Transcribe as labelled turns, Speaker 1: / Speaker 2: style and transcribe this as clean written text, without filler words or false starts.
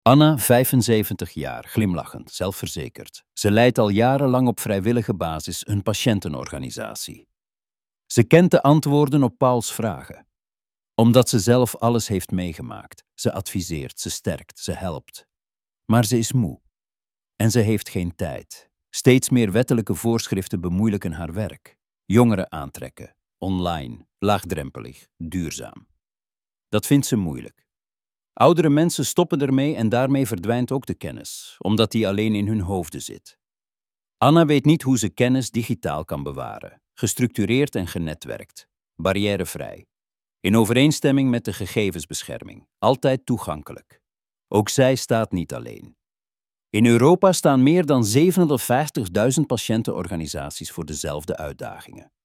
Speaker 1: Anna, 75 jaar, glimlachend, zelfverzekerd. Ze leidt al jarenlang op vrijwillige basis een patiëntenorganisatie. Ze kent de antwoorden op Pauls vragen. Omdat ze zelf alles heeft meegemaakt. Ze adviseert, ze sterkt, ze helpt. Maar ze is moe. En ze heeft geen tijd. Steeds meer wettelijke voorschriften bemoeilijken haar werk. Jongeren aantrekken, online, laagdrempelig, duurzaam. Dat vindt ze moeilijk. Oudere mensen stoppen ermee en daarmee verdwijnt ook de kennis, omdat die alleen in hun hoofden zit. Anna weet niet hoe ze kennis digitaal kan bewaren, gestructureerd en genetwerkt, barrièrevrij, in overeenstemming met de gegevensbescherming, altijd toegankelijk. Ook zij staat niet alleen. In Europa staan meer dan 750.000 patiëntenorganisaties voor dezelfde uitdagingen.